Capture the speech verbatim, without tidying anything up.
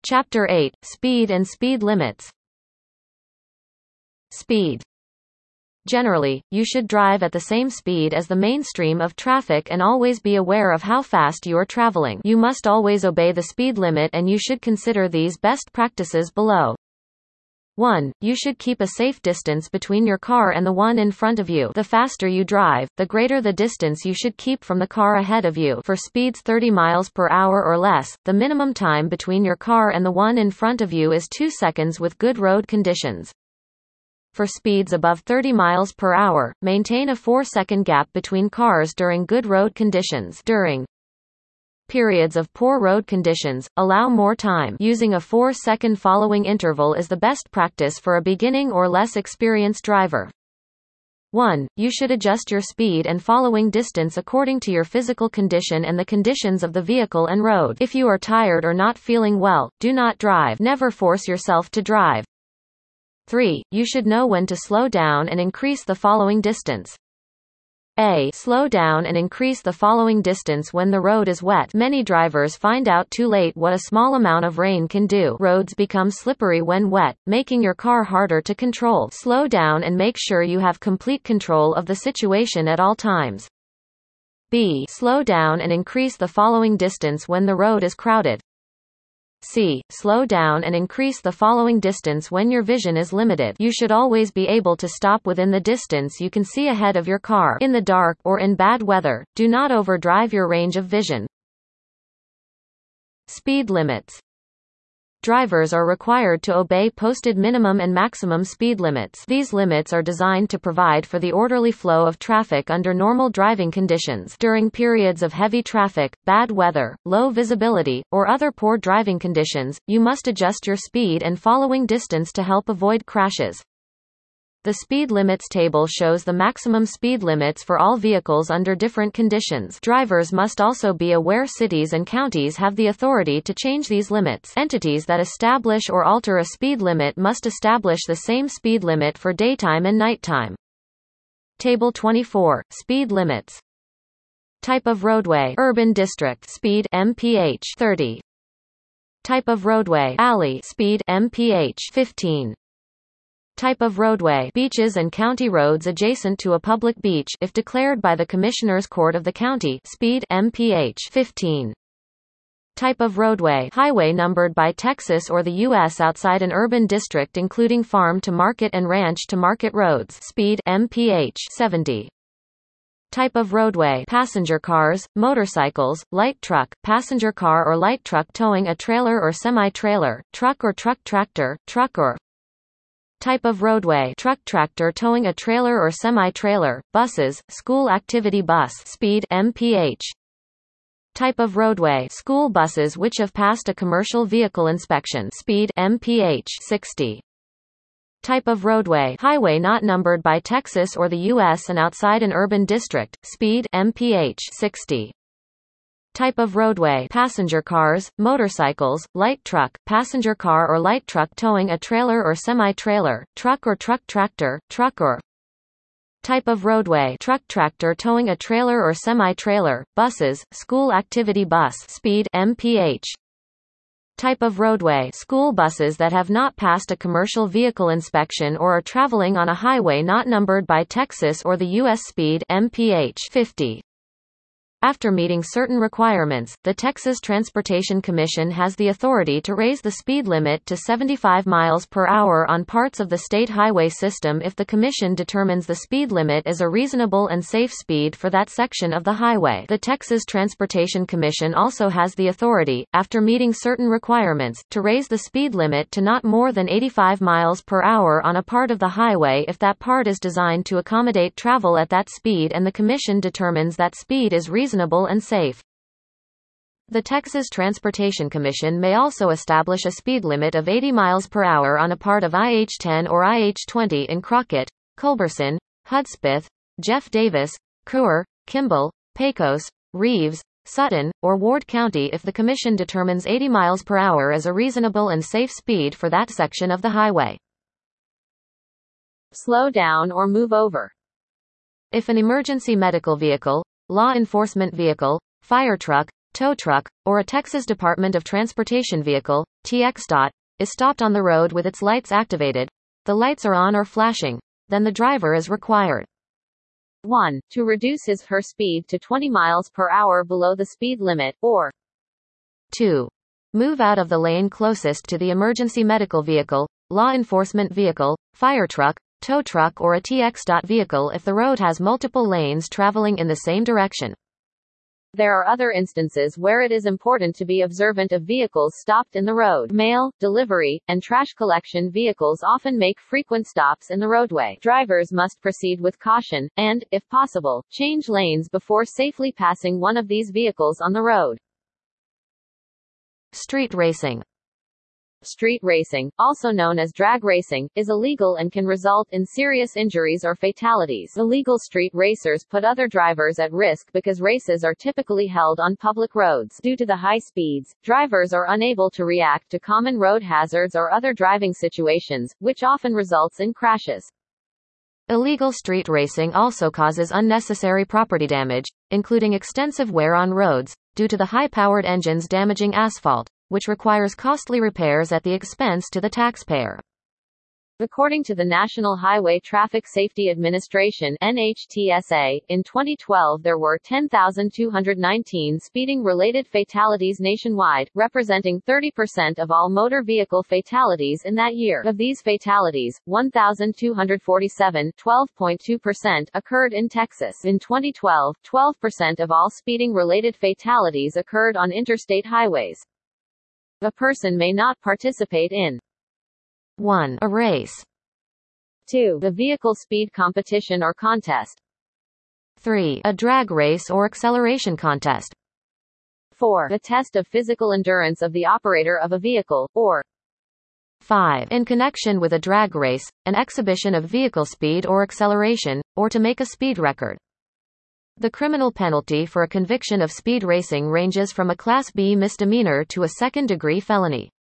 Chapter eight. Speed and speed limits. Speed. Generally, you should drive at the same speed as the mainstream of traffic and always be aware of how fast you are traveling. You must always obey the speed limit, and you should consider these best practices below. one. You should keep a safe distance between your car and the one in front of you. The faster you drive, the greater the distance you should keep from the car ahead of you. For speeds thirty miles per hour or less, the minimum time between your car and the one in front of you is two seconds with good road conditions. For speeds above thirty miles per hour, maintain a four second gap between cars during good road conditions. During periods of poor road conditions, allow more time. Using a four second following interval is the best practice for a beginning or less experienced driver. one. You should adjust your speed and following distance according to your physical condition and the conditions of the vehicle and road. If you are tired or not feeling well, do not drive. Never force yourself to drive. three. You should know when to slow down and increase the following distance. A. Slow down and increase the following distance when the road is wet. Many drivers find out too late what a small amount of rain can do. Roads become slippery when wet, making your car harder to control. Slow down and make sure you have complete control of the situation at all times. B. Slow down and increase the following distance when the road is crowded. C. Slow down and increase the following distance when your vision is limited. You should always be able to stop within the distance you can see ahead of your car. In the dark or in bad weather, do not overdrive your range of vision. Speed limits. Drivers are required to obey posted minimum and maximum speed limits. These limits are designed to provide for the orderly flow of traffic under normal driving conditions. During periods of heavy traffic, bad weather, low visibility, or other poor driving conditions, you must adjust your speed and following distance to help avoid crashes. The speed limits table shows the maximum speed limits for all vehicles under different conditions. Drivers must also be aware cities and counties have the authority to change these limits. Entities that establish or alter a speed limit must establish the same speed limit for daytime and nighttime. Table twenty-four. Speed limits. Type of roadway: urban district, speed M P H thirty. Type of roadway: alley, speed M P H fifteen. Type of roadway: beaches and county roads adjacent to a public beach, if declared by the Commissioner's Court of the county, speed M P H fifteen. Type of roadway: highway numbered by Texas or the U S outside an urban district including farm to market and ranch to market roads, speed M P H seventy. Type of roadway: passenger cars, motorcycles, light truck, passenger car or light truck towing a trailer or semi-trailer, truck or truck tractor, truck or Type of roadway: truck tractor towing a trailer or semi-trailer, buses, school activity bus, speed M P H. Type of roadway: school buses which have passed a commercial vehicle inspection, speed M P H sixty. Type of roadway: highway not numbered by Texas or the U S and outside an urban district, speed M P H sixty. Type of roadway: passenger cars, motorcycles, light truck, passenger car or light truck towing a trailer or semi-trailer, truck or truck tractor, truck or Type of roadway: truck tractor towing a trailer or semi-trailer, buses, school activity bus, speed M P H. Type of roadway: school buses that have not passed a commercial vehicle inspection or are traveling on a highway not numbered by Texas or the U S, speed M P H fifty. After meeting certain requirements, the Texas Transportation Commission has the authority to raise the speed limit to seventy-five miles per hour on parts of the state highway system if the Commission determines the speed limit is a reasonable and safe speed for that section of the highway. The Texas Transportation Commission also has the authority, after meeting certain requirements, to raise the speed limit to not more than eighty-five miles per hour on a part of the highway if that part is designed to accommodate travel at that speed and the Commission determines that speed is reasonable reasonable and safe. The Texas Transportation Commission may also establish a speed limit of eighty miles per hour on a part of I H ten or I H twenty in Crockett, Culberson, Hudspeth, Jeff Davis, Cooer, Kimball, Pecos, Reeves, Sutton, or Ward County if the Commission determines eighty miles per hour as a reasonable and safe speed for that section of the highway. Slow down or move over. If an emergency medical vehicle, law enforcement vehicle, fire truck, tow truck, or a Texas Department of Transportation vehicle, T X dot, is stopped on the road with its lights activated, the lights are on or flashing, then the driver is required one. To reduce his her speed to twenty miles per hour below the speed limit, or two. Move out of the lane closest to the emergency medical vehicle, law enforcement vehicle, fire truck, tow truck or a T X vehicle if the road has multiple lanes traveling in the same direction. There are other instances where it is important to be observant of vehicles stopped in the road. Mail, delivery, and trash collection vehicles often make frequent stops in the roadway. Drivers must proceed with caution, and, if possible, change lanes before safely passing one of these vehicles on the road. Street racing. Street racing, also known as drag racing, is illegal and can result in serious injuries or fatalities. Illegal street racers put other drivers at risk because races are typically held on public roads. Due to the high speeds, drivers are unable to react to common road hazards or other driving situations, which often results in crashes. Illegal street racing also causes unnecessary property damage, including extensive wear on roads, due to the high-powered engines damaging asphalt, which requires costly repairs at the expense to the taxpayer. According to the National Highway Traffic Safety Administration (N H T S A), in twenty twelve there were ten thousand two hundred nineteen speeding-related fatalities nationwide, representing thirty percent of all motor vehicle fatalities in that year. Of these fatalities, one thousand two hundred forty-seven, twelve point two percent, occurred in Texas. In twenty twelve, twelve percent of all speeding-related fatalities occurred on interstate highways. A person may not participate in one. A race. two. A vehicle speed competition or contest. three. A drag race or acceleration contest. four. A test of physical endurance of the operator of a vehicle, or five. In connection with a drag race, an exhibition of vehicle speed or acceleration, or to make a speed record. The criminal penalty for a conviction of speed racing ranges from a Class B misdemeanor to a second-degree felony.